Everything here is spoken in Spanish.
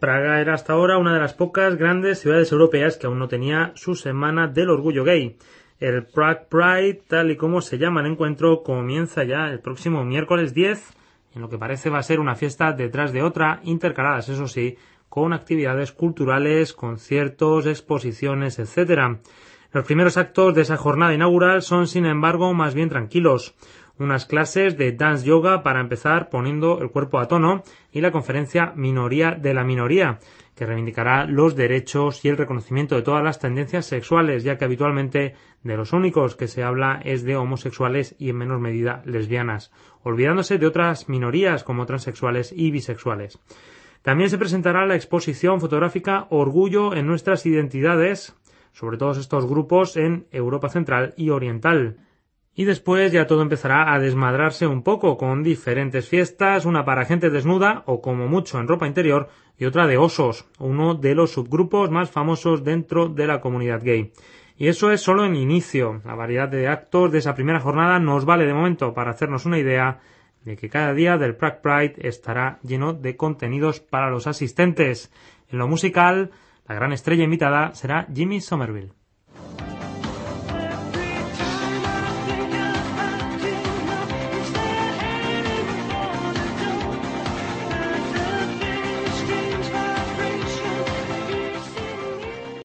Praga era hasta ahora una de las pocas grandes ciudades europeas que aún no tenía su semana del orgullo gay. El Prague Pride, tal y como se llama el encuentro, comienza ya el próximo miércoles 10, en lo que parece va a ser una fiesta detrás de otra, intercaladas, eso sí, con actividades culturales, conciertos, exposiciones, etc. Los primeros actos de esa jornada inaugural son, sin embargo, más bien tranquilos. Unas clases de dance yoga para empezar poniendo el cuerpo a tono y la conferencia Minoría de la Minoría, que reivindicará los derechos y el reconocimiento de todas las tendencias sexuales, ya que habitualmente de los únicos que se habla es de homosexuales y en menor medida lesbianas, olvidándose de otras minorías como transexuales y bisexuales. También se presentará la exposición fotográfica Orgullo en nuestras identidades, sobre todos estos grupos en Europa Central y Oriental. Y después ya todo empezará a desmadrarse un poco con diferentes fiestas, una para gente desnuda o como mucho en ropa interior y otra de osos, uno de los subgrupos más famosos dentro de la comunidad gay. Y eso es solo en inicio. La variedad de actos de esa primera jornada nos vale de momento para hacernos una idea de que cada día del Prague Pride estará lleno de contenidos para los asistentes. En lo musical, la gran estrella invitada será Jimmy Somerville.